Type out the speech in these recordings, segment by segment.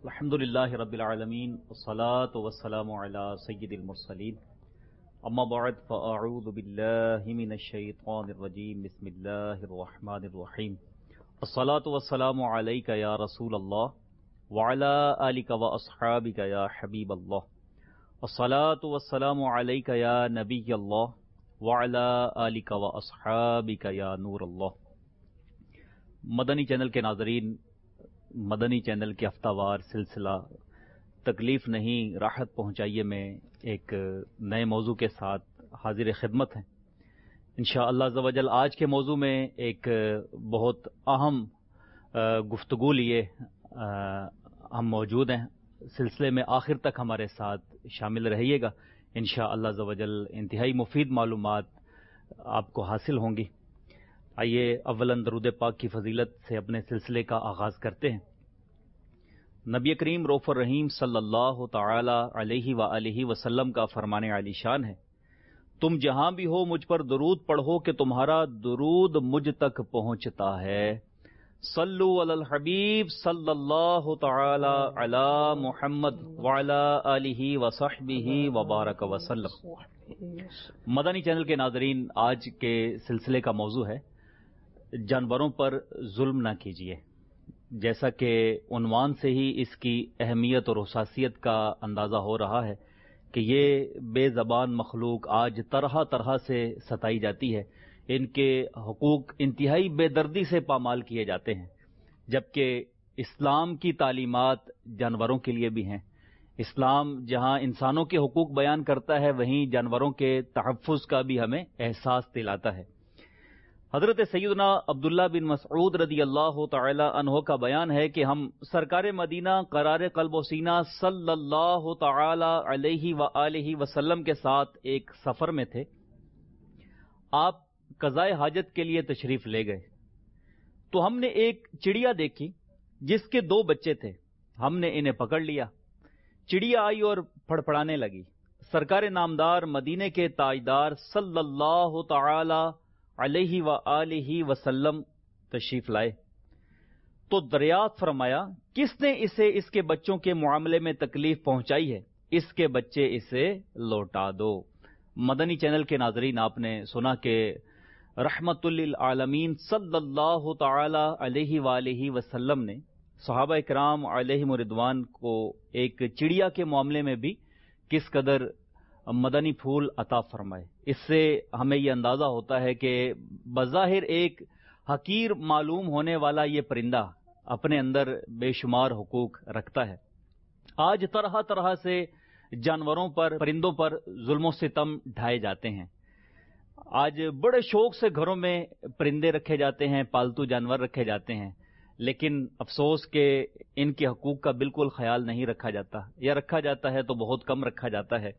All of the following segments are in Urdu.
الحمدللہ رب العالمین والصلاة والسلام علی سید المرسلین اما بعد فاعوذ باللہ من الشیطان الرجیم بسم اللہ الرحمن الرحیم الصلاة والسلام علیک یا رسول اللہ وعلی آلک واصحابک یا حبیب اللہ الصلاة والسلام علیک یا نبی اللہ وعلی آلک واصحابک یا نور اللہ۔ مدنی چینل کے ناظرین، مدنی چینل کے ہفتہ وار سلسلہ تکلیف نہیں راحت پہنچائیے میں ایک نئے موضوع کے ساتھ حاضر خدمت ہیں انشاءاللہ عز و جل۔ آج کے موضوع میں ایک بہت اہم گفتگو لیے ہم موجود ہیں۔ سلسلے میں آخر تک ہمارے ساتھ شامل رہیے گا، انشاءاللہ عز و جل انتہائی مفید معلومات آپ کو حاصل ہوں گی۔ آئیے اولاً درود پاک کی فضیلت سے اپنے سلسلے کا آغاز کرتے ہیں۔ نبی کریم رؤوف الرحیم صلی اللہ تعالی علیہ وآلہ وسلم کا فرمان عالی شان ہے، تم جہاں بھی ہو مجھ پر درود پڑھو کہ تمہارا درود مجھ تک پہنچتا ہے۔ صلو علی الحبیب صلی اللہ تعالی علی محمد وعلی آلہ وصحبہ وبارک وسلم۔ مدنی چینل کے ناظرین، آج کے سلسلے کا موضوع ہے جانوروں پر ظلم نہ کیجیے۔ جیسا کہ عنوان سے ہی اس کی اہمیت اور حساسیت کا اندازہ ہو رہا ہے کہ یہ بے زبان مخلوق آج طرح طرح سے ستائی جاتی ہے، ان کے حقوق انتہائی بے دردی سے پامال کیے جاتے ہیں، جبکہ اسلام کی تعلیمات جانوروں کے لیے بھی ہیں۔ اسلام جہاں انسانوں کے حقوق بیان کرتا ہے، وہیں جانوروں کے تحفظ کا بھی ہمیں احساس دلاتا ہے۔ حضرت سیدنا عبداللہ بن مسعود رضی اللہ تعالی عنہ کا بیان ہے کہ ہم سرکار مدینہ قرار قلب و سینہ صلی اللہ تعالی علیہ وآلہ وسلم کے ساتھ ایک سفر میں تھے۔ آپ قضائے حاجت کے لیے تشریف لے گئے تو ہم نے ایک چڑیا دیکھی جس کے 2 بچے تھے۔ ہم نے انہیں پکڑ لیا۔ چڑیا آئی اور پھڑپڑانے لگی۔ سرکار نامدار مدینے کے تاجدار صلی اللہ تعالی علیہ وآلہ وسلم تشریف لائے تو دریافت فرمایا، کس نے اسے اس کے بچوں کے معاملے میں تکلیف پہنچائی ہے؟ اس کے بچے اسے لوٹا دو۔ مدنی چینل کے ناظرین، آپ نے سنا کہ رحمت للعالمین صلی اللہ تعالی علیہ وآلہ وسلم نے صحابہ کرام علیہم رضوان کو ایک چڑیا کے معاملے میں بھی کس قدر مدنی پھول عطا فرمائے۔ اس سے ہمیں یہ اندازہ ہوتا ہے کہ بظاہر ایک حقیر معلوم ہونے والا یہ پرندہ اپنے اندر بے شمار حقوق رکھتا ہے۔ آج طرح طرح سے جانوروں پر، پرندوں پر ظلم و ستم ڈھائے جاتے ہیں۔ آج بڑے شوق سے گھروں میں پرندے رکھے جاتے ہیں، پالتو جانور رکھے جاتے ہیں، لیکن افسوس کہ ان کے حقوق کا بالکل خیال نہیں رکھا جاتا، یا رکھا جاتا ہے تو بہت کم رکھا جاتا ہے۔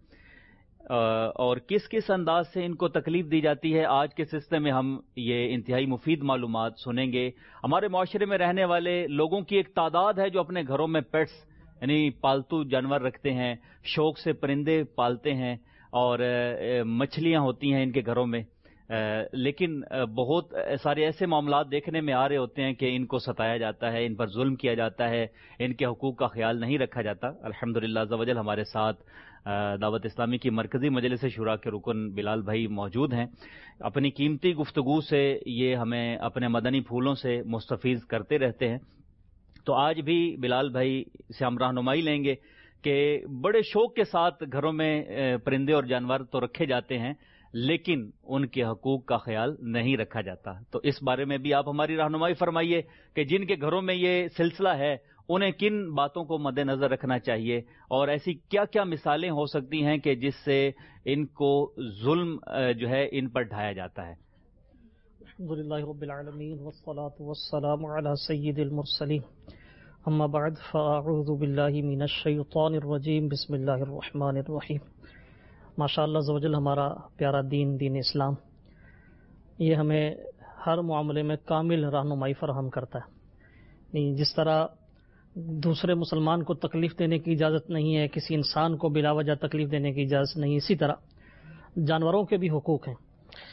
اور کس کس انداز سے ان کو تکلیف دی جاتی ہے، آج کے سلسلے میں ہم یہ انتہائی مفید معلومات سنیں گے۔ ہمارے معاشرے میں رہنے والے لوگوں کی ایک تعداد ہے جو اپنے گھروں میں پیٹس یعنی پالتو جانور رکھتے ہیں، شوق سے پرندے پالتے ہیں، اور مچھلیاں ہوتی ہیں ان کے گھروں میں، لیکن بہت سارے ایسے معاملات دیکھنے میں آ رہے ہوتے ہیں کہ ان کو ستایا جاتا ہے، ان پر ظلم کیا جاتا ہے، ان کے حقوق کا خیال نہیں رکھا جاتا۔ الحمدللہ عز و جل ہمارے ساتھ دعوت اسلامی کی مرکزی مجلس شورا کے رکن بلال بھائی موجود ہیں۔ اپنی قیمتی گفتگو سے یہ ہمیں اپنے مدنی پھولوں سے مستفیض کرتے رہتے ہیں۔ تو آج بھی بلال بھائی سے ہم رہنمائی لیں گے کہ بڑے شوق کے ساتھ گھروں میں پرندے اور جانور تو رکھے جاتے ہیں، لیکن ان کے حقوق کا خیال نہیں رکھا جاتا۔ تو اس بارے میں بھی آپ ہماری رہنمائی فرمائیے کہ جن کے گھروں میں یہ سلسلہ ہے انہیں کن باتوں کو مد نظر رکھنا چاہیے، اور ایسی کیا کیا مثالیں ہو سکتی ہیں کہ جس سے ان کو ظلم جو ہے ان پر ڈھایا جاتا ہے۔ الحمدللہ رب العالمین والصلاة والسلام علی سید المرسلین، اما بعد فاعوذ باللہ من الشیطان الرجیم، بسم اللہ الرحمن الرحیم۔ ماشاءاللہ عز و جل ہمارا پیارا دین اسلام یہ ہمیں ہر معاملے میں کامل رہنمائی فراہم کرتا ہے۔ جس طرح دوسرے مسلمان کو تکلیف دینے کی اجازت نہیں ہے، کسی انسان کو بلا وجہ تکلیف دینے کی اجازت نہیں، اسی طرح جانوروں کے بھی حقوق ہیں۔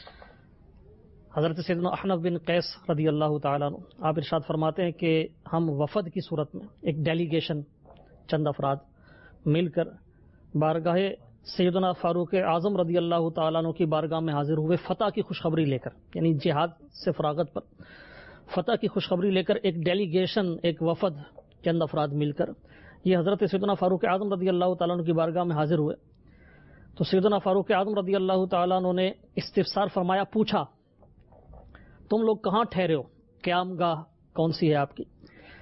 حضرت سیدنا احنف بن قیس رضی اللہ تعالیٰ عنہ آپ ارشاد فرماتے ہیں کہ ہم وفد کی صورت میں ایک ڈیلیگیشن چند افراد مل کر بارگاہ سیدنا فاروق اعظم رضی اللہ تعالیٰ عنہ کی بارگاہ میں حاضر ہوئے فتح کی خوشخبری لے کر، یعنی جہاد سے فراغت پر فتح کی خوشخبری لے کر ایک ڈیلیگیشن، ایک وفد چند افراد مل کر یہ حضرت سیدنا فاروق اعظم رضی اللہ تعالیٰ عنہ کی بارگاہ میں حاضر ہوئے. تو سیدنا فاروق اعظم رضی اللہ تعالیٰ عنہ نے استفسار فرمایا، پوچھا تم لوگ کہاں ٹھہرے ہو، قیام گاہ کون سی ہے آپ کی؟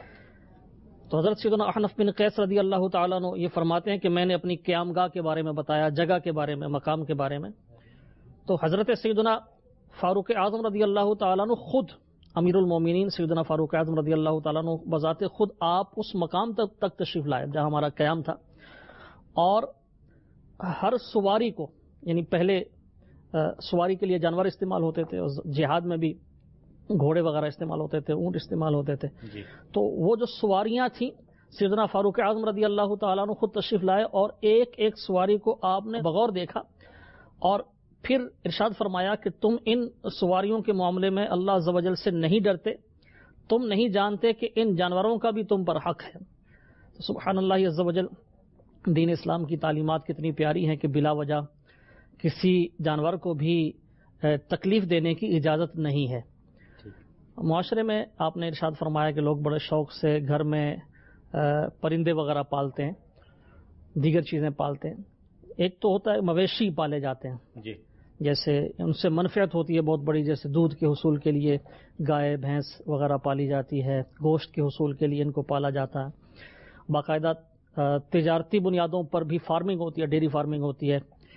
تو حضرت سیدنا احنف بن قیس رضی اللہ تعالیٰ عنہ یہ فرماتے ہیں کہ میں نے اپنی قیام گاہ کے بارے میں بتایا، جگہ کے بارے میں، مقام کے بارے میں. تو حضرت سیدنا فاروق اعظم رضی اللہ تعالیٰ عنہ خود امیر المومنین سیدنا فاروق اعظم رضی اللہ تعالیٰ عنہ بذات خود آپ اس مقام تک تشریف لائے جہاں ہمارا قیام تھا، اور ہر سواری کو، یعنی پہلے سواری کے لیے جانور استعمال ہوتے تھے، اور جہاد میں بھی گھوڑے وغیرہ استعمال ہوتے تھے، اونٹ استعمال ہوتے تھے جی. تو وہ جو سواریاں تھیں سیدنا فاروق اعظم رضی اللہ تعالیٰ عنہ خود تشریف لائے، اور ایک ایک سواری کو آپ نے بغور دیکھا، اور پھر ارشاد فرمایا کہ تم ان سواریوں کے معاملے میں اللہ عز و جل سے نہیں ڈرتے، تم نہیں جانتے کہ ان جانوروں کا بھی تم پر حق ہے. سبحان اللہ عز و جل، دین اسلام کی تعلیمات کتنی پیاری ہیں کہ بلا وجہ کسی جانور کو بھی تکلیف دینے کی اجازت نہیں ہے. معاشرے میں آپ نے ارشاد فرمایا کہ لوگ بڑے شوق سے گھر میں پرندے وغیرہ پالتے ہیں، دیگر چیزیں پالتے ہیں. ایک تو ہوتا ہے مویشی پالے جاتے ہیں جی، جیسے ان سے منفعت ہوتی ہے بہت بڑی، جیسے دودھ کے حصول کے لیے گائے بھینس وغیرہ پالی جاتی ہے، گوشت کے حصول کے لیے ان کو پالا جاتا ہے. باقاعدہ تجارتی بنیادوں پر بھی فارمنگ ہوتی ہے، ڈیری فارمنگ ہوتی ہے،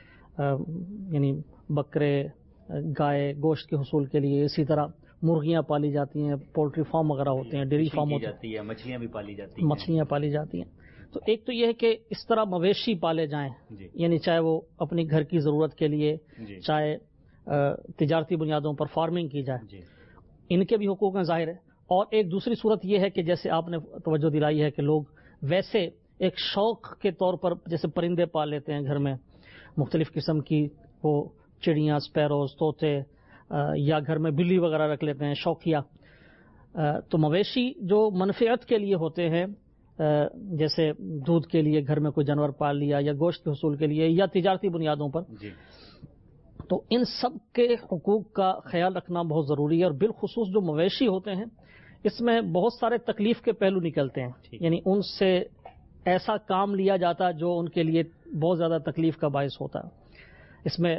یعنی بکرے گائے گوشت کے حصول کے لیے. اسی طرح مرغیاں پالی جاتی ہیں، پولٹری فارم وغیرہ ہوتے ہیں، ڈیری فارم ہوتی ہے، مچھلیاں بھی پالی جاتی ہیں، مچھلیاں پالی جاتی ہیں. تو ایک تو یہ ہے کہ اس طرح مویشی پالے جائیں جی. یعنی چاہے وہ اپنی گھر کی ضرورت کے لیے جی. چاہے تجارتی بنیادوں پر فارمنگ کی جائے جی. ان کے بھی حقوق ہیں ظاہر ہے. اور ایک دوسری صورت یہ ہے کہ جیسے آپ نے توجہ دلائی ہے کہ لوگ ویسے ایک شوق کے طور پر جیسے پرندے پال لیتے ہیں گھر میں، مختلف قسم کی وہ چڑیاں، اسپیروز، طوطے، یا گھر میں بلی وغیرہ رکھ لیتے ہیں شوقیہ. تو مویشی جو منفعت کے لیے ہوتے ہیں، جیسے دودھ کے لیے گھر میں کوئی جانور پال لیا، یا گوشت کے حصول کے لیے، یا تجارتی بنیادوں پر جی. تو ان سب کے حقوق کا خیال رکھنا بہت ضروری ہے. اور بالخصوص جو مویشی ہوتے ہیں اس میں بہت سارے تکلیف کے پہلو نکلتے ہیں، یعنی ان سے ایسا کام لیا جاتا ہے جو ان کے لیے بہت زیادہ تکلیف کا باعث ہوتا ہے. اس میں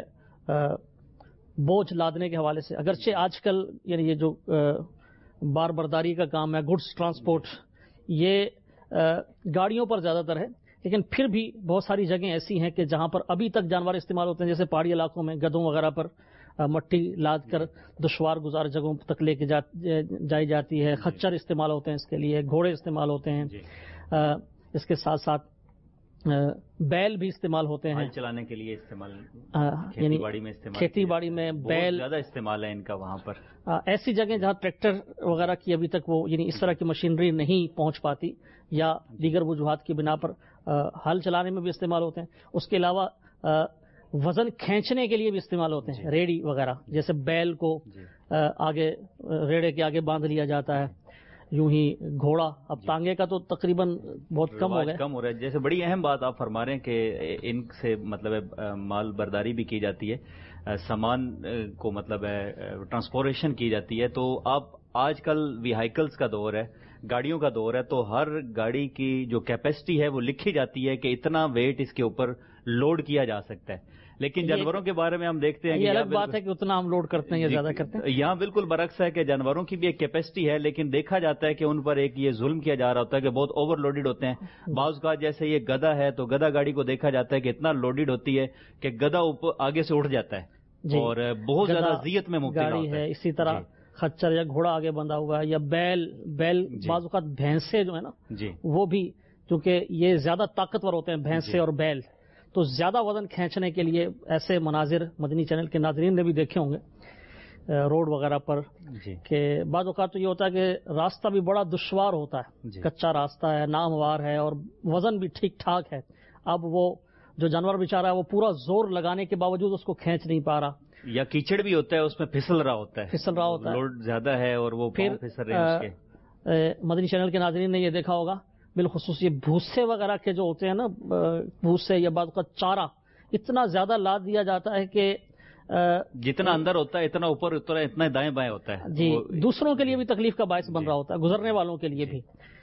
بوجھ لادنے کے حوالے سے، اگرچہ آج کل یعنی یہ جو بار برداری کا کام ہے، گڈس ٹرانسپورٹ، یہ گاڑیوں پر زیادہ تر ہے، لیکن پھر بھی بہت ساری جگہیں ایسی ہیں کہ جہاں پر ابھی تک جانور استعمال ہوتے ہیں، جیسے پہاڑی علاقوں میں گدھوں وغیرہ پر مٹی لاد کر دشوار گزار جگہوں تک لے کے جائی جاتی ہے. خچر استعمال ہوتے ہیں اس کے لیے، گھوڑے استعمال ہوتے ہیں، اس کے ساتھ ساتھ بیل بھی استعمال ہوتے ہیں چلانے کے لیے، استعمال یعنی کھیتی باڑی میں بیل زیادہ استعمال ہے ان کا وہاں پر. ایسی جگہیں جہاں ٹریکٹر وغیرہ کی ابھی تک وہ یعنی اس طرح کی مشینری نہیں پہنچ پاتی، یا دیگر وجوہات کی بنا پر ہل چلانے میں بھی استعمال ہوتے ہیں. اس کے علاوہ وزن کھینچنے کے لیے بھی استعمال ہوتے ہیں، ریڑی وغیرہ، جیسے بیل کو آگے ریڑے کے آگے باندھ لیا جاتا ہے. یوں ہی گھوڑا، اب تانگے کا تو تقریباً بہت کم ہو رہا ہے. جیسے بڑی اہم بات آپ فرما رہے ہیں کہ ان سے مطلب مال برداری بھی کی جاتی ہے، سامان کو مطلب ٹرانسپورٹیشن کی جاتی ہے. تو آپ آج کل ویہائیکلز کا دور ہے، گاڑیوں کا دور ہے، تو ہر گاڑی کی جو کیپیسٹی ہے وہ لکھی جاتی ہے کہ اتنا ویٹ اس کے اوپر لوڈ کیا جا سکتا ہے. لیکن جانوروں کے بارے میں ہم دیکھتے ہیں یہ الگ بات ہے کہ اتنا ہم لوڈ کرتے ہیں یا زیادہ کرتے ہیں. یہاں بالکل برعکس ہے کہ جانوروں کی بھی ایک کیپیسٹی ہے، لیکن دیکھا جاتا ہے کہ ان پر ایک یہ ظلم کیا جا رہا ہوتا ہے کہ بہت اوور لوڈڈ ہوتے ہیں. بعض کا جیسے یہ گدھا ہے تو گدھا گاڑی کو دیکھا جاتا ہے کہ اتنا لوڈڈ ہوتی ہے کہ گدھا آگے سے اٹھ جاتا ہے اور بہت زیادہ اذیت میں مبتلا ہوتا ہے. اسی طرح خچر یا گھوڑا آگے بندھا ہوا ہے، یا بیل بعض اوقات بھینسے جو ہے نا وہ بھی، کیونکہ یہ زیادہ طاقتور ہوتے ہیں بھینسے اور بیل، تو زیادہ وزن کھینچنے کے لیے ایسے مناظر مدنی چینل کے ناظرین نے بھی دیکھے ہوں گے روڈ وغیرہ پر کہ بعض اوقات تو یہ ہوتا ہے کہ راستہ بھی بڑا دشوار ہوتا ہے، کچا راستہ ہے، ناموار ہے، اور وزن بھی ٹھیک ٹھاک ہے. اب وہ جو جانور بیچارہ ہے وہ پورا زور لگانے کے باوجود اس کو کھینچ نہیں پا رہا، یا کیچڑ بھی ہوتا ہے اس میں، پھسل رہا ہوتا ہے، لوڈ زیادہ ہے اور وہ پھر پھسل رہے ہیں. مدنی چینل کے ناظرین نے یہ دیکھا ہوگا بالخصوص یہ بھوسے وغیرہ کے جو ہوتے ہیں نا، بھوسے یا بعض کا چارہ اتنا زیادہ لاد دیا جاتا ہے کہ جتنا اندر ہوتا ہے اتنا اوپر اتنا اتنا دائیں بائیں ہوتا ہے جی، دوسروں کے لیے بھی تکلیف کا باعث بن رہا ہوتا ہے، گزرنے والوں کے لیے بھی.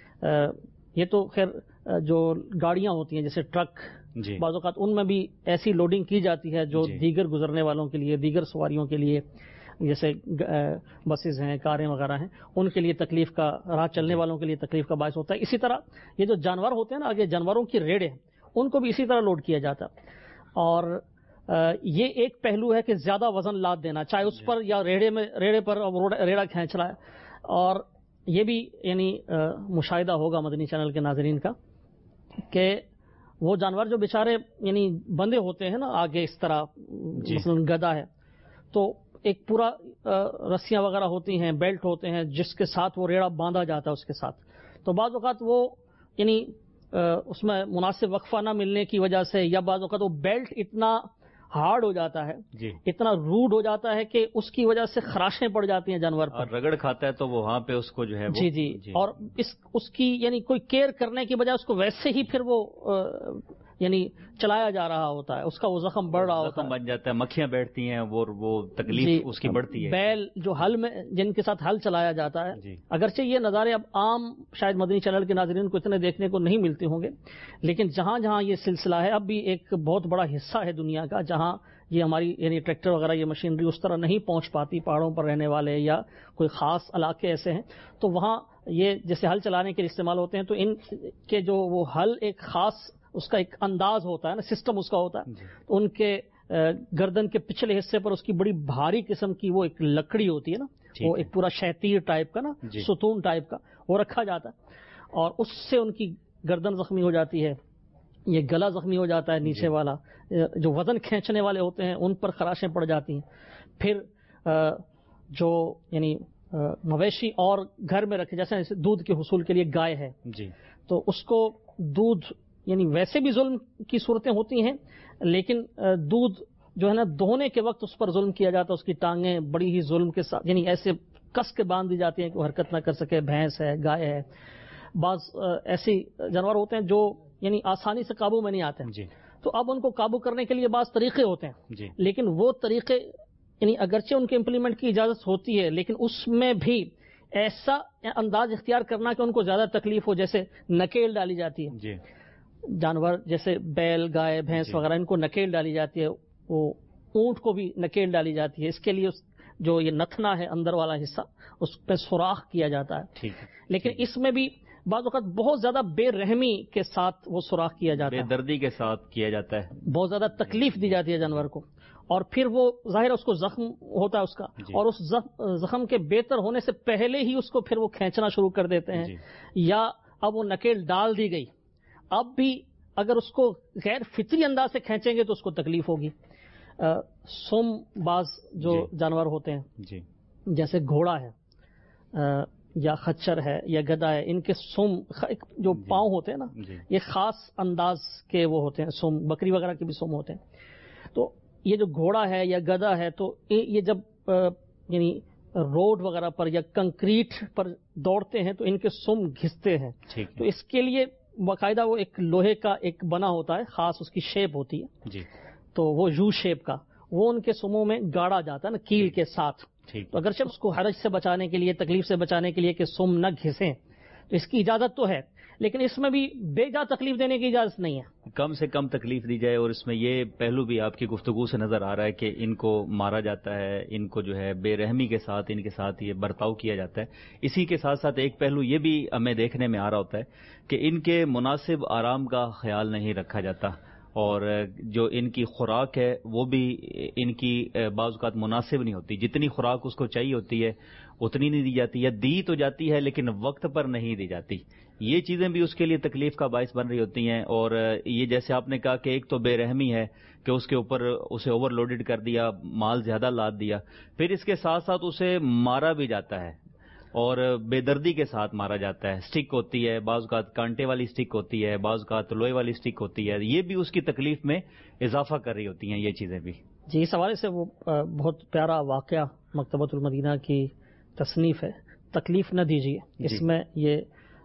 یہ تو خیر جو گاڑیاں ہوتی ہیں جیسے ٹرک، بعض اوقات ان میں بھی ایسی لوڈنگ کی جاتی ہے جو دیگر گزرنے والوں کے لیے، دیگر سواریوں کے لیے، جیسے بسز ہیں، کاریں وغیرہ ہیں، ان کے لیے تکلیف کا، راہ چلنے والوں کے لیے تکلیف کا باعث ہوتا ہے. اسی طرح یہ جو جانور ہوتے ہیں نا، آگے جانوروں کی ریڑیں، ان کو بھی اسی طرح لوڈ کیا جاتا ہے. اور یہ ایک پہلو ہے کہ زیادہ وزن لاد دینا، چاہے اس پر یا ریڑے پر ریڑا کھینچ رہا ہے. اور یہ بھی یعنی مشاہدہ ہوگا مدنی چینل کے ناظرین کا کہ وہ جانور جو بیچارے یعنی بندھے ہوتے ہیں نا آگے اس طرح، مثلا گدھا ہے تو ایک پورا رسیاں وغیرہ ہوتی ہیں، بیلٹ ہوتے ہیں جس کے ساتھ وہ ریڑا باندھا جاتا ہے اس کے ساتھ. تو بعض اوقات وہ یعنی اس میں مناسب وقفہ نہ ملنے کی وجہ سے، یا بعض اوقات وہ بیلٹ اتنا ہارڈ ہو جاتا ہے، اتنا روڈ ہو جاتا ہے کہ اس کی وجہ سے خراشیں پڑ جاتی ہیں جانور پر، رگڑ کھاتا ہے تو وہ وہاں پہ اس کو جو ہے جی اور اس کی یعنی کوئی کیئر کرنے کی بجائے اس کو ویسے ہی پھر وہ یعنی چلایا جا رہا ہوتا ہے، اس کا وہ زخم بڑھ رہا ہوتا ہے، زخم بن جاتا ہے، مکھیاں بیٹھتی ہیں، وہ تکلیف اس کی بڑھتی ہے. بیل جو ہل میں جن کے ساتھ ہل چلایا جاتا ہے، اگرچہ یہ نظارے اب عام شاید مدنی چینل کے ناظرین کو اتنے دیکھنے کو نہیں ملتے ہوں گے، لیکن جہاں جہاں یہ سلسلہ ہے، اب بھی ایک بہت بڑا حصہ ہے دنیا کا جہاں یہ ہماری یعنی ٹریکٹر وغیرہ یہ مشینری اس طرح نہیں پہنچ پاتی، پہاڑوں پر رہنے والے یا کوئی خاص علاقے ایسے ہیں، تو وہاں یہ جیسے ہل چلانے کے لیے استعمال ہوتے ہیں، تو ان کے جو وہ ہل ایک خاص اس کا ایک انداز ہوتا ہے نا، سسٹم اس کا ہوتا ہے. تو ان کے گردن کے پچھلے حصے پر اس کی بڑی بھاری قسم کی وہ ایک لکڑی ہوتی ہے نا، وہ ایک پورا شہتیر ٹائپ کا نا، ستون ٹائپ کا وہ رکھا جاتا ہے، اور اس سے ان کی گردن زخمی ہو جاتی ہے، یہ گلا زخمی ہو جاتا ہے، نیچے والا جو وزن کھینچنے والے ہوتے ہیں ان پر خراشیں پڑ جاتی ہیں. پھر جو یعنی مویشی اور گھر میں رکھے، جیسے دودھ کے حصول کے لیے گائے ہے، تو اس کو دودھ یعنی ویسے بھی ظلم کی صورتیں ہوتی ہیں، لیکن دودھ جو ہے نا دھونے کے وقت اس پر ظلم کیا جاتا ہے، اس کی ٹانگیں بڑی ہی ظلم کے ساتھ یعنی ایسے کس کے باندھ دی جاتی ہیں کہ وہ حرکت نہ کر سکے. بھینس ہے، گائے ہے، بعض ایسی جانور ہوتے ہیں جو یعنی آسانی سے قابو میں نہیں آتے ہیں، تو اب ان کو قابو کرنے کے لیے بعض طریقے ہوتے ہیں، لیکن وہ طریقے یعنی اگرچہ ان کے امپلیمنٹ کی اجازت ہوتی ہے، لیکن اس میں بھی ایسا انداز اختیار کرنا کہ ان کو زیادہ تکلیف ہو، جیسے نکیل ڈالی جاتی ہے. جانور جیسے بیل، گائے، بھینس وغیرہ ان کو نکیل ڈالی جاتی ہے، وہ اونٹ کو بھی نکیل ڈالی جاتی ہے. اس کے لیے جو یہ نتنا ہے اندر والا حصہ اس پہ سوراخ کیا جاتا ہے، لیکن اس میں بھی بعض اوقات بہت زیادہ بے رحمی کے ساتھ وہ سوراخ کیا جاتا ہے، بے دردی کے ساتھ کیا جاتا ہے، بہت زیادہ تکلیف دی جاتی ہے جانور کو، اور پھر وہ ظاہر اس کو زخم ہوتا ہے اس کا، اور اس زخم کے بہتر ہونے سے پہلے ہی اس کو پھر وہ کھینچنا شروع کر دیتے ہیں. یا اب وہ نکیل ڈال دی گئی، اب بھی اگر اس کو غیر فطری انداز سے کھینچیں گے تو اس کو تکلیف ہوگی. سم بعض جو جانور ہوتے ہیں جیسے گھوڑا ہے یا خچر ہے یا گدھا ہے، ان کے سم جو پاؤں ہوتے ہیں نا، یہ خاص انداز کے وہ ہوتے ہیں. سم بکری وغیرہ کے بھی سم ہوتے ہیں. تو یہ جو گھوڑا ہے یا گدھا ہے، تو یہ جب یعنی روڈ وغیرہ پر یا کنکریٹ پر دوڑتے ہیں تو ان کے سم گھستے ہیں. تو اس کے لیے باقاعدہ وہ ایک لوہے کا ایک بنا ہوتا ہے، خاص اس کی شیپ ہوتی ہے، تو وہ یو شیپ کا وہ ان کے سموں میں گاڑا جاتا ہے نا کیل کے ساتھ. تو اگرچہ اس کو حرج سے بچانے کے لیے، تکلیف سے بچانے کے لیے کہ سم نہ گھسیں، تو اس کی اجازت تو ہے، لیکن اس میں بھی بے جا تکلیف دینے کی اجازت نہیں ہے. کم سے کم تکلیف دی جائے. اور اس میں یہ پہلو بھی آپ کی گفتگو سے نظر آ رہا ہے کہ ان کو مارا جاتا ہے، ان کو جو ہے بے رحمی کے ساتھ ان کے ساتھ یہ برتاؤ کیا جاتا ہے. اسی کے ساتھ ساتھ ایک پہلو یہ بھی ہمیں دیکھنے میں آ رہا ہوتا ہے کہ ان کے مناسب آرام کا خیال نہیں رکھا جاتا، اور جو ان کی خوراک ہے وہ بھی ان کی بعض اوقات مناسب نہیں ہوتی. جتنی خوراک اس کو چاہیے ہوتی ہے اتنی نہیں دی جاتی، یا دی تو جاتی ہے لیکن وقت پر نہیں دی جاتی. یہ چیزیں بھی اس کے لیے تکلیف کا باعث بن رہی ہوتی ہیں. اور یہ جیسے آپ نے کہا کہ ایک تو بے رحمی ہے کہ اس کے اوپر اسے اوور لوڈڈ کر دیا، مال زیادہ لاد دیا، پھر اس کے ساتھ ساتھ اسے مارا بھی جاتا ہے اور بے دردی کے ساتھ مارا جاتا ہے. سٹک ہوتی ہے، بعض اوقات کانٹے والی سٹک ہوتی ہے، بعض اوقات لوہے والی سٹک ہوتی ہے. یہ بھی اس کی تکلیف میں اضافہ کر رہی ہوتی ہیں یہ چیزیں بھی. جی، اس حوالے سے وہ بہت پیارا واقعہ مکتبۃ المدینہ کی تصنیف ہے، تکلیف نہ دیجیے. اس میں یہ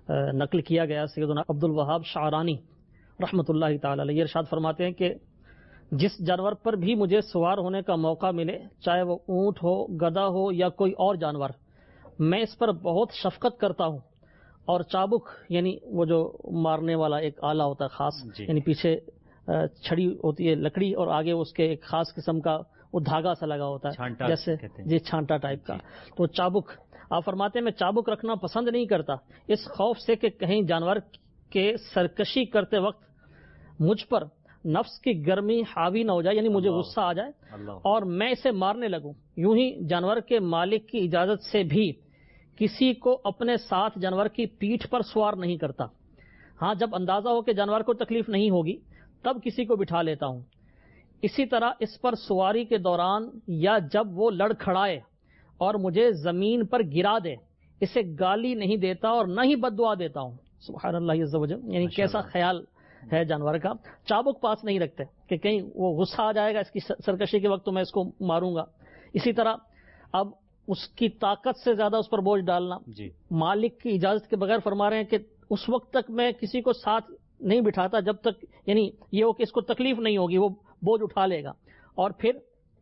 نقل کیا گیا سیدنا عبد الوہاب شعرانی رحمۃ اللہ تعالی علیہ ارشاد فرماتے ہیں کہ جس جانور پر بھی مجھے سوار ہونے کا موقع ملے، چاہے وہ اونٹ ہو، گدھا ہو یا کوئی اور جانور، میں اس پر بہت شفقت کرتا ہوں، اور چابک یعنی وہ جو مارنے والا ایک آلہ ہوتا ہے خاص، یعنی پیچھے چھڑی ہوتی ہے لکڑی اور آگے اس کے ایک خاص قسم کا وہ دھاگا سا لگا ہوتا ہے، جیسے جی چھانٹا ٹائپ کا، تو چابک آپ فرماتے ہیں میں چابک رکھنا پسند نہیں کرتا، اس خوف سے کہ کہیں جانور کے سرکشی کرتے وقت مجھ پر نفس کی گرمی حاوی نہ ہو جائے، یعنی مجھے غصہ آ جائے اور میں اسے مارنے لگوں۔ یوں ہی جانور کے مالک کی اجازت سے بھی کسی کو اپنے ساتھ جانور کی پیٹھ پر سوار نہیں کرتا، ہاں جب اندازہ ہو کہ جانور کو تکلیف نہیں ہوگی تب کسی کو بٹھا لیتا ہوں۔ اسی طرح اس پر سواری کے دوران یا جب وہ لڑ کھڑائے اور مجھے زمین پر گرا دے، اسے گالی نہیں دیتا اور نہ ہی بد دعا دیتا ہوں۔ سبحان اللہ عز و جل، یعنی کیسا خیال ہے جانور کا۔ چابک پاس نہیں رکھتے کہ کہیں وہ غصہ آ جائے گا اس کی سرکشی کے وقت تو میں اس کو ماروں گا۔ اسی طرح اب اس کی طاقت سے زیادہ اس پر بوجھ ڈالنا، مالک کی اجازت کے بغیر فرما رہے ہیں کہ اس وقت تک میں کسی کو ساتھ نہیں بٹھاتا جب تک یعنی یہ ہو کہ اس کو تکلیف نہیں ہوگی، وہ بوجھ اٹھا لے گا۔ اور پھر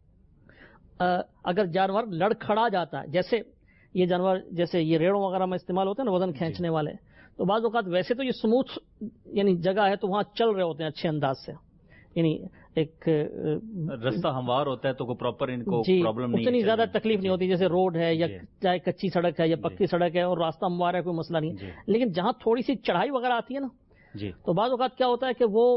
اگر جانور لڑ کھڑا جاتا ہے، جیسے یہ جانور جیسے یہ ریڑوں وغیرہ میں استعمال ہوتے ہیں نا وزن کھینچنے والے، تو بعض اوقات ویسے تو یہ سموتھ یعنی جگہ ہے تو وہاں چل رہے ہوتے ہیں اچھے انداز سے، یعنی ایک رستہ ہموار ہوتا ہے تو کوئی پراپر ان کو پرابلم نہیں، اتنی زیادہ تکلیف نہیں ہوتی جیسے روڈ ہے یا چاہے کچی سڑک ہے یا پکی سڑک ہے اور راستہ ہموار ہے، کوئی مسئلہ نہیں۔ لیکن جہاں تھوڑی سی چڑھائی وغیرہ آتی ہے نا، تو بعض اوقات کیا ہوتا ہے کہ وہ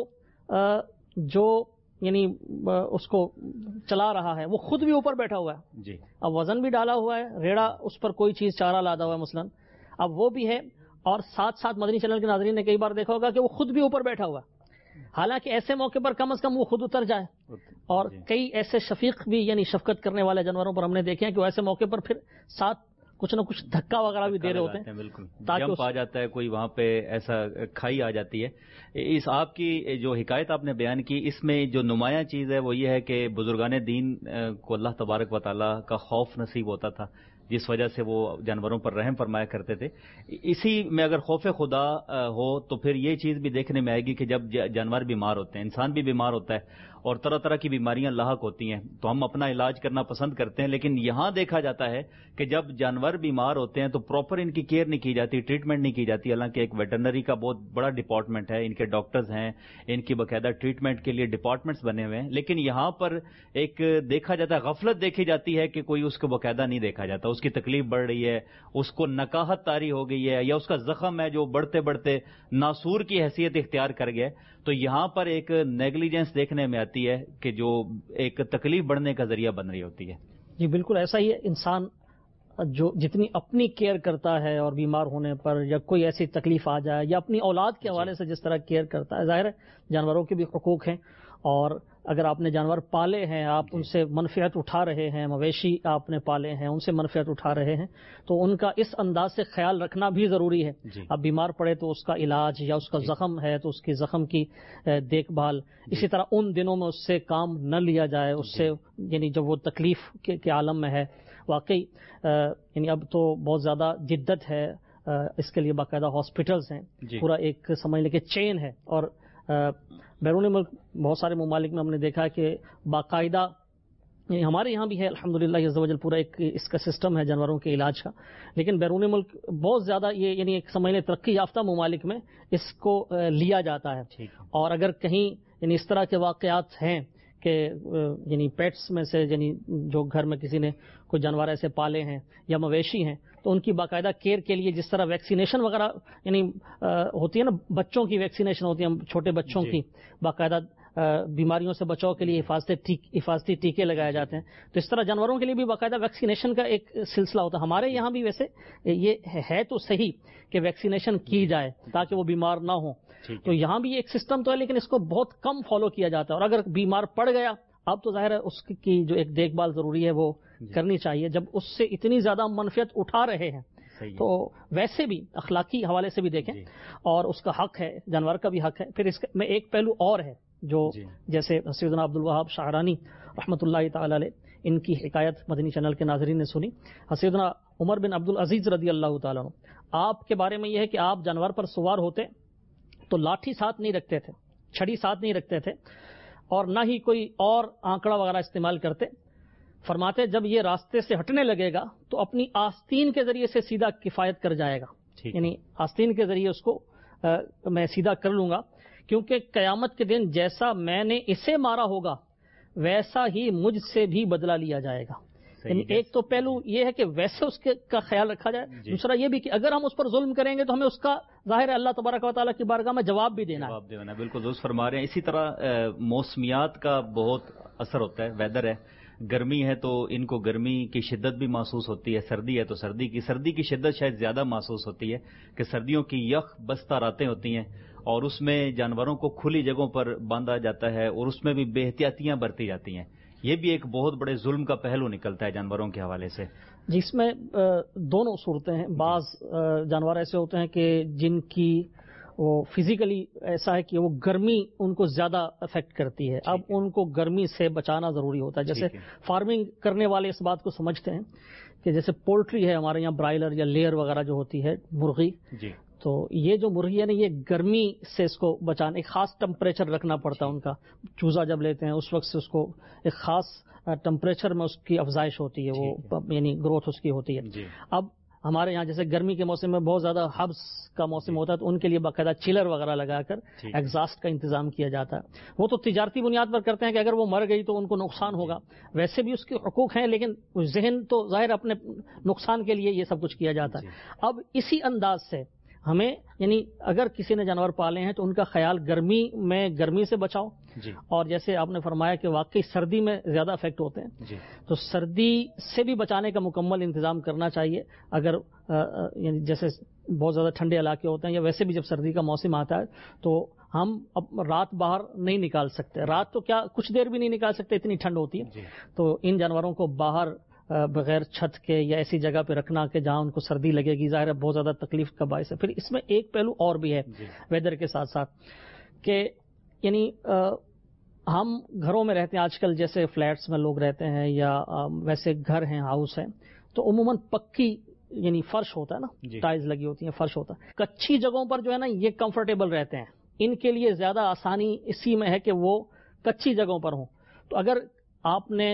جو یعنی اس کو چلا رہا ہے وہ خود بھی اوپر بیٹھا ہوا ہے، اب وزن بھی ڈالا ہوا ہے، ریڑا اس پر کوئی چیز چارہ لادا ہوا ہے مثلاً، اب وہ بھی ہے اور ساتھ ساتھ مدنی چینل کے ناظرین نے کئی بار دیکھا ہوگا کہ وہ خود بھی اوپر بیٹھا ہوا ہے، حالانکہ ایسے موقع پر کم از کم وہ خود اتر جائے۔ اور کئی ایسے شفیق بھی یعنی شفقت کرنے والے جانوروں پر ہم نے دیکھے ہیں کہ وہ ایسے موقع پر پھر ساتھ کچھ نہ کچھ دھکا وغیرہ بھی دے رہے ہوتے ہیں، بالکل جمپ آ جاتا ہے کوئی وہاں پہ، ایسا کھائی آ جاتی ہے۔ اس آپ کی جو حکایت آپ نے بیان کی، اس میں جو نمایاں چیز ہے وہ یہ ہے کہ بزرگان دین کو اللہ تبارک و تعالیٰ کا خوف نصیب ہوتا تھا، جس وجہ سے وہ جانوروں پر رحم فرمایا کرتے تھے۔ اسی میں اگر خوف خدا ہو تو پھر یہ چیز بھی دیکھنے میں آئے گی کہ جب جانور بیمار ہوتے ہیں، انسان بھی بیمار ہوتا ہے اور طرح طرح کی بیماریاں لاحق ہوتی ہیں تو ہم اپنا علاج کرنا پسند کرتے ہیں، لیکن یہاں دیکھا جاتا ہے کہ جب جانور بیمار ہوتے ہیں تو پراپر ان کی کیئر نہیں کی جاتی، ٹریٹمنٹ نہیں کی جاتی، حالانکہ ایک ویٹرنری کا بہت بڑا ڈپارٹمنٹ ہے، ان کے ڈاکٹرز ہیں، ان کی باقاعدہ ٹریٹمنٹ کے لیے ڈپارٹمنٹس بنے ہوئے ہیں، لیکن یہاں پر ایک دیکھا جاتا ہے غفلت دیکھی جاتی ہے کہ کوئی اس کو باقاعدہ نہیں دیکھا جاتا، اس کی تکلیف بڑھ رہی ہے، اس کو نکاہت طاری ہو گئی ہے یا اس کا زخم ہے جو بڑھتے بڑھتے ناسور کی حیثیت اختیار کر گیا، تو یہاں پر ایک نیگلیجنس دیکھنے میں آتی ہے کہ جو ایک تکلیف بڑھنے کا ذریعہ بن رہی ہوتی ہے۔ جی بالکل ایسا ہی ہے، انسان جو جتنی اپنی کیئر کرتا ہے اور بیمار ہونے پر یا کوئی ایسی تکلیف آ جائے یا اپنی اولاد کے حوالے سے جس طرح کیئر کرتا ہے، ظاہر ہے جانوروں کے بھی حقوق ہیں، اور اگر آپ نے جانور پالے ہیں، آپ ان سے منفعت اٹھا رہے ہیں، مویشی آپ نے پالے ہیں ان سے منفعت اٹھا رہے ہیں، تو ان کا اس انداز سے خیال رکھنا بھی ضروری ہے۔ اب بیمار پڑے تو اس کا علاج، یا اس کا زخم ہے تو اس کی زخم کی دیکھ بھال، اسی طرح ان دنوں میں اس سے کام نہ لیا جائے، اس سے یعنی جب وہ تکلیف کے عالم میں ہے۔ واقعی یعنی اب تو بہت زیادہ جدت ہے، اس کے لیے باقاعدہ ہاسپٹلز ہیں، پورا ایک سمجھ لیں کہ چین ہے، اور بیرون ملک بہت سارے ممالک میں ہم نے دیکھا کہ باقاعدہ یعنی ہمارے یہاں بھی ہے الحمدللہ عز و جل پورا ایک اس کا سسٹم ہے جانوروں کے علاج کا، لیکن بیرون ملک بہت زیادہ یہ یعنی ایک سمجھ لیں ترقی یافتہ ممالک میں اس کو لیا جاتا ہے۔ اور اگر کہیں یعنی اس طرح کے واقعات ہیں کہ یعنی پیٹس میں سے یعنی جو گھر میں کسی نے کوئی جانور ایسے پالے ہیں یا مویشی ہیں تو ان کی باقاعدہ کیئر کے لیے جس طرح ویکسینیشن وغیرہ یعنی ہوتی ہے نا، بچوں کی ویکسینیشن ہوتی ہے، چھوٹے بچوں کی باقاعدہ بیماریوں سے بچاؤ کے لیے حفاظتی ٹیکے لگائے جاتے ہیں، تو اس طرح جانوروں کے لیے بھی باقاعدہ ویکسینیشن کا ایک سلسلہ ہوتا ہے۔ ہمارے یہاں بھی ویسے یہ ہے تو صحیح کہ ویکسینیشن کی جائے تاکہ وہ بیمار نہ ہوں، تو یہاں بھی ایک سسٹم تو ہے لیکن اس کو بہت کم فالو کیا جاتا ہے، اور اگر بیمار پڑ گیا اب تو ظاہر ہے اس کی جو ایک دیکھ بھال ضروری ہے وہ کرنی چاہیے، جب اس سے اتنی زیادہ منفعت اٹھا رہے ہیں تو ویسے بھی اخلاقی حوالے سے بھی دیکھیں، اور اس کا حق ہے، جانور کا بھی حق ہے۔ پھر اس میں ایک پہلو اور ہے جو جیسے سیدنا عبد الوہاب شعرانی رحمۃ اللہ تعالی علیہ، ان کی حکایت مدنی چینل کے ناظرین نے سنی، سیدنا عمر بن عبد العزیز رضی اللہ تعالیٰ عنہ آپ کے بارے میں یہ ہے کہ آپ جانور پر سوار ہوتے تو لاٹھی ساتھ نہیں رکھتے تھے، چھڑی ساتھ نہیں رکھتے تھے، اور نہ ہی کوئی اور آنکڑا وغیرہ استعمال کرتے. فرماتے جب یہ راستے سے ہٹنے لگے گا تو اپنی آستین کے ذریعے سے سیدھا کفایت کر جائے گا، یعنی آستین کے ذریعے اس کو میں سیدھا کر لوں گا، کیونکہ قیامت کے دن جیسا میں نے اسے مارا ہوگا ویسا ہی مجھ سے بھی بدلہ لیا جائے گا. یعنی ایک تو پہلو یہ ہے کہ ویسے اس کا خیال رکھا جائے، دوسرا یہ بھی کہ اگر ہم اس پر ظلم کریں گے تو ہمیں اس کا ظاہر ہے اللہ تبارک و تعالیٰ کی بارگاہ میں جواب بھی دینا ہے. بالکل درست فرما رہے ہیں. اسی طرح موسمیات کا بہت اثر ہوتا ہے. ویدر ہے، گرمی ہے تو ان کو گرمی کی شدت بھی محسوس ہوتی ہے، سردی ہے تو سردی کی شدت شاید زیادہ محسوس ہوتی ہے کہ سردیوں کی یخ بستہ راتیں ہوتی ہیں اور اس میں جانوروں کو کھلی جگہوں پر باندھا جاتا ہے اور اس میں بھی بے احتیاطیاں برتی جاتی ہیں. یہ بھی ایک بہت بڑے ظلم کا پہلو نکلتا ہے جانوروں کے حوالے سے. جس میں دونوں صورتیں ہیں. بعض جانور ایسے ہوتے ہیں کہ جن کی وہ فزیکلی ایسا ہے کہ وہ گرمی ان کو زیادہ افیکٹ کرتی ہے. اب ان کو گرمی سے بچانا ضروری ہوتا ہے. جیسے فارمنگ کرنے والے اس بات کو سمجھتے ہیں کہ جیسے پولٹری ہے ہمارے یہاں برائلر یا لیئر وغیرہ جو ہوتی ہے مرغی، تو یہ جو مرغی ہے نا یہ گرمی سے اس کو بچانا، ایک خاص ٹمپریچر رکھنا پڑتا ہے. ان کا چوزا جب لیتے ہیں اس وقت سے اس کو ایک خاص ٹمپریچر میں اس کی افزائش ہوتی ہے، وہ یعنی گروتھ اس کی ہوتی ہے. اب ہمارے یہاں جیسے گرمی کے موسم میں بہت زیادہ ہبس کا موسم ہوتا ہے تو ان کے لیے باقاعدہ چلر وغیرہ لگا کر ایگزاسٹ کا انتظام کیا جاتا ہے. وہ تو تجارتی بنیاد پر کرتے ہیں کہ اگر وہ مر گئی تو ان کو نقصان ہوگا، ویسے بھی اس کے حقوق ہیں لیکن ذہن تو ظاہر اپنے نقصان کے لیے یہ سب کچھ کیا جاتا ہے. اب اسی انداز سے ہمیں یعنی اگر کسی نے جانور پالے ہیں تو ان کا خیال گرمی سے بچاؤ. اور جیسے آپ نے فرمایا کہ واقعی سردی میں زیادہ افیکٹ ہوتے ہیں تو سردی سے بھی بچانے کا مکمل انتظام کرنا چاہیے. اگر یعنی جیسے بہت زیادہ ٹھنڈے علاقے ہوتے ہیں یا ویسے بھی جب سردی کا موسم آتا ہے تو ہم اب رات باہر نہیں نکال سکتے، رات تو کیا کچھ دیر بھی نہیں نکال سکتے، اتنی ٹھنڈ ہوتی ہے. تو ان جانوروں کو باہر بغیر چھت کے یا ایسی جگہ پہ رکھنا کہ جہاں ان کو سردی لگے گی ظاہر ہے بہت زیادہ تکلیف کا باعث ہے. پھر اس میں ایک پہلو اور بھی ہے ویدر کے ساتھ ساتھ کہ یعنی ہم گھروں میں رہتے ہیں آج کل، جیسے فلیٹس میں لوگ رہتے ہیں یا ویسے گھر ہیں، ہاؤس ہیں، تو عموماً پکی یعنی فرش ہوتا ہے نا، ٹائلز لگی ہوتی ہیں، فرش ہوتا ہے. کچی جگہوں پر جو ہے نا یہ کمفرٹیبل رہتے ہیں، ان کے لیے زیادہ آسانی اسی میں ہے کہ وہ کچی جگہوں پر ہوں. تو اگر آپ نے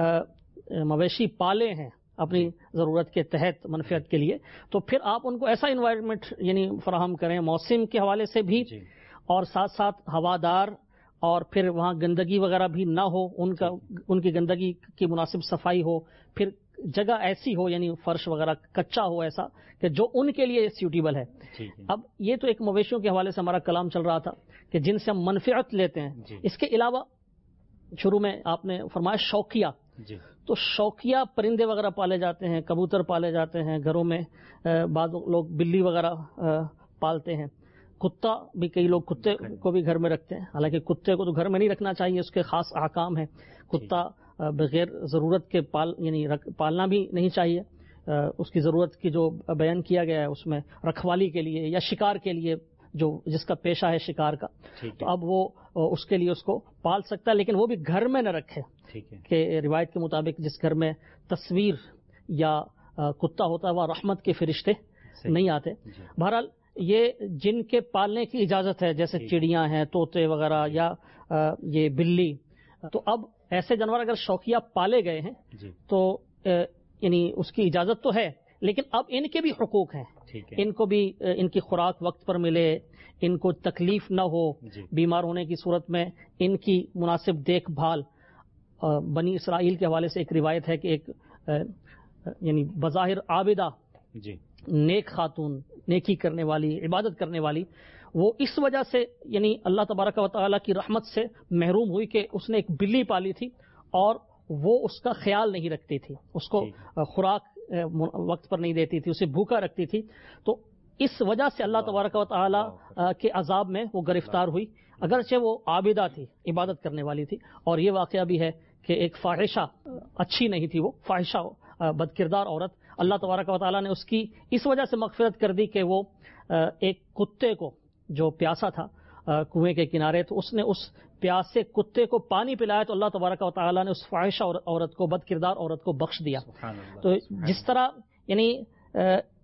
مویشی پالے ہیں اپنی ضرورت کے تحت منفعت کے لیے تو پھر آپ ان کو ایسا انوائرمنٹ یعنی فراہم کریں موسم کے حوالے سے بھی اور ساتھ ساتھ ہوادار، اور پھر وہاں گندگی وغیرہ بھی نہ ہو، ان کی گندگی کی مناسب صفائی ہو، پھر جگہ ایسی ہو یعنی فرش وغیرہ کچا ہو ایسا کہ جو ان کے لیے سیوٹیبل ہے. اب یہ تو ایک مویشیوں کے حوالے سے ہمارا کلام چل رہا تھا کہ جن سے ہم منفعت لیتے ہیں. اس کے علاوہ شروع میں آپ نے فرمایا شوقیہ، تو شوقیہ پرندے وغیرہ پالے جاتے ہیں، کبوتر پالے جاتے ہیں گھروں میں، بعض لوگ بلی وغیرہ پالتے ہیں، کتا بھی کئی لوگ کتے کو بھی گھر میں رکھتے ہیں. حالانکہ کتے کو تو گھر میں نہیں رکھنا چاہیے، اس کے خاص احکام ہیں. کتا بغیر ضرورت کے یعنی پالنا بھی نہیں چاہیے. اس کی ضرورت کی جو بیان کیا گیا ہے اس میں رکھوالی کے لیے یا شکار کے لیے جس کا پیشہ ہے شکار کا، تو اب وہ اس کے لیے اس کو پال سکتا ہے، لیکن وہ بھی گھر میں نہ رکھے کہ روایت کے مطابق جس گھر میں تصویر یا کتا ہوتا ہے وہ رحمت کے فرشتے نہیں آتے. بہرحال یہ جن کے پالنے کی اجازت ہے جیسے چڑیاں ہیں، طوطے وغیرہ یا یہ بلی، تو اب ایسے جانور اگر شوقیہ پالے گئے ہیں تو یعنی اس کی اجازت تو ہے، لیکن اب ان کے بھی حقوق ہیں. ان کو بھی ان کی خوراک وقت پر ملے، ان کو تکلیف نہ ہو، بیمار ہونے کی صورت میں ان کی مناسب دیکھ بھال. بنی اسرائیل کے حوالے سے ایک روایت ہے کہ ایک یعنی بظاہر عابدہ نیک خاتون، نیکی کرنے والی، عبادت کرنے والی، وہ اس وجہ سے یعنی اللہ تبارک و تعالیٰ کی رحمت سے محروم ہوئی کہ اس نے ایک بلی پالی تھی اور وہ اس کا خیال نہیں رکھتی تھی، اس کو خوراک وقت پر نہیں دیتی تھی، اسے بھوکا رکھتی تھی. تو اس وجہ سے اللہ تبارک و تعالیٰ کے عذاب میں وہ گرفتار ہوئی، اگرچہ وہ عابدہ تھی، عبادت کرنے والی تھی. اور یہ واقعہ بھی ہے کہ ایک فاحشہ، اچھی نہیں تھی وہ، فاحشہ بد کردار عورت، اللہ تبارک و تعالیٰ نے اس کی اس وجہ سے مغفرت کر دی کہ وہ ایک کتے کو جو پیاسا تھا کنویں کے کنارے، تو اس نے اس پیاسے کتے کو پانی پلایا تو اللہ تبارک و تعالیٰ نے اس فاحشہ عورت کو، بد کردار عورت کو بخش دیا. تو جس طرح یعنی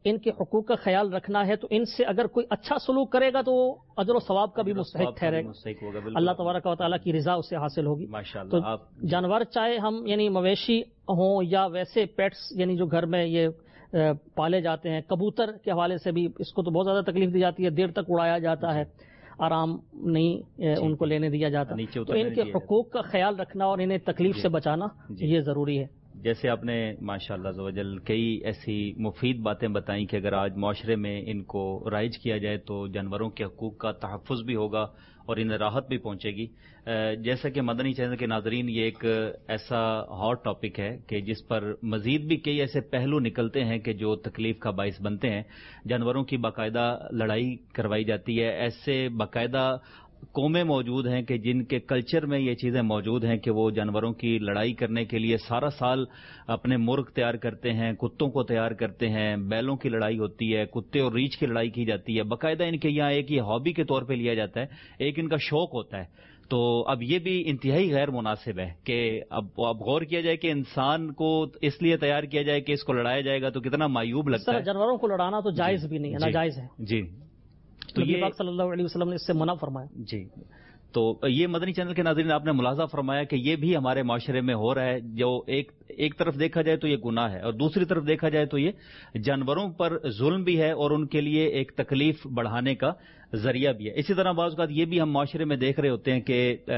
ان کے حقوق کا خیال رکھنا ہے تو ان سے اگر کوئی اچھا سلوک کرے گا تو اجر و ثواب کا بھی مستحق ٹھہرے گا، اللہ تبارک و تعالیٰ کی رضا اسے حاصل ہوگی۔ تو جانور چاہے ہم یعنی مویشی ہوں یا ویسے پیٹس یعنی جو گھر میں یہ پالے جاتے ہیں، کبوتر کے حوالے سے بھی اس کو تو بہت زیادہ تکلیف دی جاتی ہے، دیر تک اڑایا جاتا ہے، آرام نہیں ان کو لینے دیا جاتا، تو ان کے حقوق کا خیال رکھنا اور انہیں تکلیف سے بچانا یہ ضروری ہے۔ جیسے آپ نے ماشاءاللہ عز و جل کئی ایسی مفید باتیں بتائیں کہ اگر آج معاشرے میں ان کو رائج کیا جائے تو جانوروں کے حقوق کا تحفظ بھی ہوگا اور انہیں راحت بھی پہنچے گی۔ جیسا کہ مدنی چینل کے ناظرین، یہ ایک ایسا ہاٹ ٹاپک ہے کہ جس پر مزید بھی کئی ایسے پہلو نکلتے ہیں کہ جو تکلیف کا باعث بنتے ہیں۔ جانوروں کی باقاعدہ لڑائی کروائی جاتی ہے، ایسے باقاعدہ قومیں موجود ہیں کہ جن کے کلچر میں یہ چیزیں موجود ہیں کہ وہ جانوروں کی لڑائی کرنے کے لیے سارا سال اپنے مرغ تیار کرتے ہیں، کتوں کو تیار کرتے ہیں، بیلوں کی لڑائی ہوتی ہے، کتے اور ریچھ کی لڑائی کی جاتی ہے، باقاعدہ ان کے یہاں ایک یہ ہابی کے طور پہ لیا جاتا ہے، ایک ان کا شوق ہوتا ہے۔ تو اب یہ بھی انتہائی غیر مناسب ہے کہ اب غور کیا جائے کہ انسان کو اس لیے تیار کیا جائے کہ اس کو لڑایا جائے گا تو کتنا معیوب لگتا ہے۔ جانوروں کو لڑانا تو جائز بھی نہیں ہے، ناجائز ہے۔ جی، تو نبی پاک صلی اللہ علیہ وسلم نے اس سے منع فرمایا۔ جی، تو یہ مدنی چینل کے ناظرین آپ نے ملاحظہ فرمایا کہ یہ بھی ہمارے معاشرے میں ہو رہا ہے، جو ایک طرف دیکھا جائے تو یہ گناہ ہے اور دوسری طرف دیکھا جائے تو یہ جانوروں پر ظلم بھی ہے اور ان کے لیے ایک تکلیف بڑھانے کا ذریعہ بھی ہے۔ اسی طرح بعض اوقات یہ بھی ہم معاشرے میں دیکھ رہے ہوتے ہیں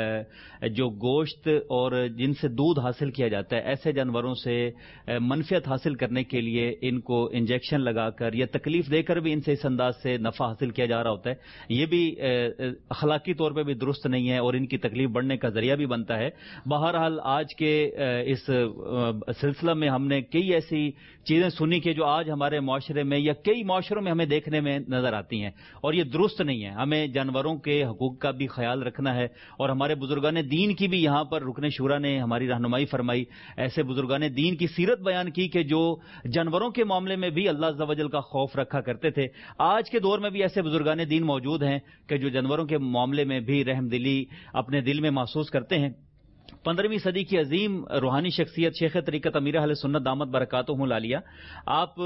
کہ جو گوشت اور جن سے دودھ حاصل کیا جاتا ہے، ایسے جانوروں سے منفعت حاصل کرنے کے لیے ان کو انجیکشن لگا کر یا تکلیف دے کر بھی ان سے اس انداز سے نفع حاصل کیا جا رہا ہوتا ہے، یہ بھی اخلاقی طور پہ بھی درست نہیں ہے اور ان کی تکلیف بڑھنے کا ذریعہ بھی بنتا ہے۔ بہرحال آج کے اس سلسلہ میں ہم نے کئی ایسی چیزیں سنی کہ جو آج ہمارے معاشرے میں یا کئی معاشروں میں ہمیں دیکھنے میں نظر آتی ہیں اور یہ درست نہیں ہے۔ ہمیں جانوروں کے حقوق کا بھی خیال رکھنا ہے اور ہمارے بزرگان دین کی بھی یہاں پر رکن شورا نے ہماری رہنمائی فرمائی، ایسے بزرگان دین کی سیرت بیان کی کہ جو جانوروں کے معاملے میں بھی اللہ عز و جل کا خوف رکھا کرتے تھے۔ آج کے دور میں بھی ایسے بزرگان دین موجود ہیں کہ جو جانوروں کے معاملے میں بھی رحم دلی اپنے دل میں محسوس کرتے ہیں۔ 15ویں صدی کی عظیم روحانی شخصیت شیخ طریقت امیر اہل سنت دامت برکاتہم العالیہ، آپ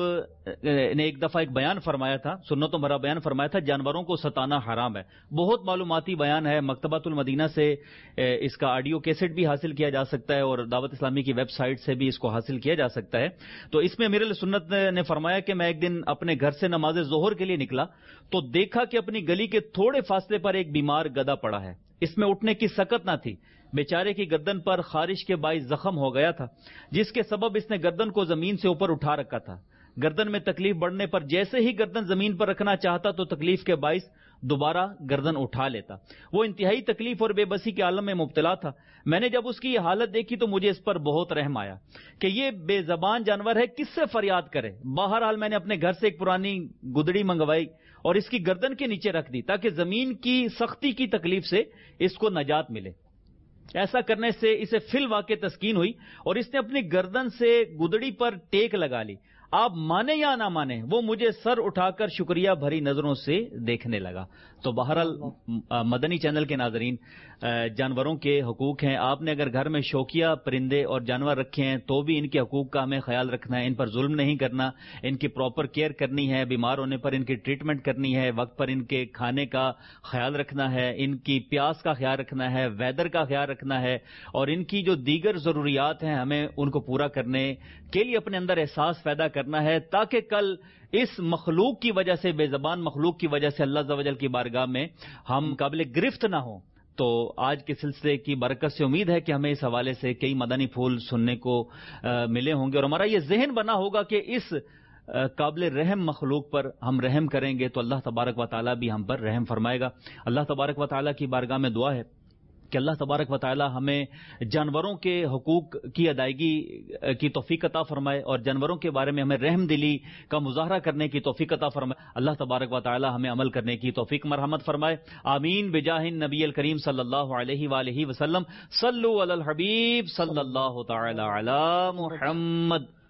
نے ایک دفعہ ایک بیان فرمایا تھا، سنتوں بھرا بیان فرمایا تھا، جانوروں کو ستانا حرام ہے۔ بہت معلوماتی بیان ہے، مکتبۃ المدینہ سے اس کا آڈیو کیسٹ بھی حاصل کیا جا سکتا ہے اور دعوت اسلامی کی ویب سائٹ سے بھی اس کو حاصل کیا جا سکتا ہے۔ تو اس میں امیر اہل سنت نے فرمایا کہ میں ایک دن اپنے گھر سے نماز ظہر کے لیے نکلا تو دیکھا کہ اپنی گلی کے تھوڑے فاصلے پر ایک بیمار گدھا پڑا ہے، اس میں اٹھنے کی سکت نہ تھی، بیچارے کی گردن پر خارش کے باعث زخم ہو گیا تھا جس کے سبب اس نے گردن کو زمین سے اوپر اٹھا رکھا تھا۔ گردن میں تکلیف بڑھنے پر جیسے ہی گردن زمین پر رکھنا چاہتا تو تکلیف کے باعث دوبارہ گردن اٹھا لیتا۔ وہ انتہائی تکلیف اور بے بسی کے عالم میں مبتلا تھا۔ میں نے جب اس کی یہ حالت دیکھی تو مجھے اس پر بہت رحم آیا کہ یہ بے زبان جانور ہے، کس سے فریاد کرے۔ بہرحال میں نے اپنے گھر سے ایک پرانی گدڑی منگوائی اور اس کی گردن کے نیچے رکھ دی تاکہ زمین کی سختی کی تکلیف سے اس کو نجات ملے۔ ایسا کرنے سے اسے فی الواقع تسکین ہوئی اور اس نے اپنی گردن سے گدڑی پر ٹیک لگا لی۔ آپ مانے یا نہ مانے وہ مجھے سر اٹھا کر شکریہ بھری نظروں سے دیکھنے لگا۔ تو بہرحال مدنی چینل کے ناظرین، جانوروں کے حقوق ہیں، آپ نے اگر گھر میں شوقیہ پرندے اور جانور رکھے ہیں تو بھی ان کے حقوق کا ہمیں خیال رکھنا ہے، ان پر ظلم نہیں کرنا، ان کی پراپر کیئر کرنی ہے، بیمار ہونے پر ان کی ٹریٹمنٹ کرنی ہے، وقت پر ان کے کھانے کا خیال رکھنا ہے، ان کی پیاس کا خیال رکھنا ہے، ویدر کا خیال رکھنا ہے اور ان کی جو دیگر ضروریات ہیں ہمیں ان کو پورا کرنے کے لیے اپنے اندر احساس پیدا کرنا ہے تاکہ کل اس مخلوق کی وجہ سے، بے زبان مخلوق کی وجہ سے اللہ عز و جل کی بارگاہ میں ہم قابل گرفت نہ ہوں۔ تو آج کے سلسلے کی برکت سے امید ہے کہ ہمیں اس حوالے سے کئی مدنی پھول سننے کو ملے ہوں گے اور ہمارا یہ ذہن بنا ہوگا کہ اس قابل رحم مخلوق پر ہم رحم کریں گے تو اللہ تبارک و تعالیٰ بھی ہم پر رحم فرمائے گا۔ اللہ تبارک و تعالیٰ کی بارگاہ میں دعا ہے کہ اللہ تبارک و تعالی ہمیں جانوروں کے حقوق کی ادائیگی کی توفیق عطا فرمائے اور جانوروں کے بارے میں ہمیں رحم دلی کا مظاہرہ کرنے کی توفیق عطا فرمائے۔ اللہ تبارک و تعالی ہمیں عمل کرنے کی توفیق مرحمت فرمائے۔ آمین بجاہ النبی الکریم صلی اللہ علیہ وآلہ وسلم۔ صلو علی الحبیب صلی اللہ تعالی علی محمد۔